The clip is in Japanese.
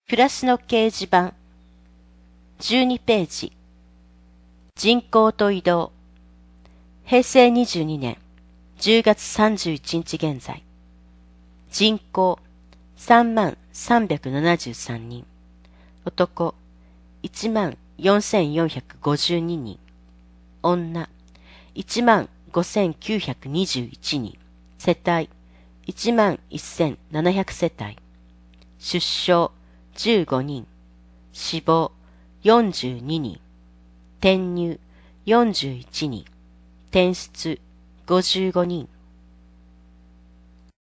暮らしの掲示板12ページ人口と移動平成22年10月31日現在人口30,373人男14,452人女15,921人世帯11,700世帯出生15人死亡42人転入41人転出55人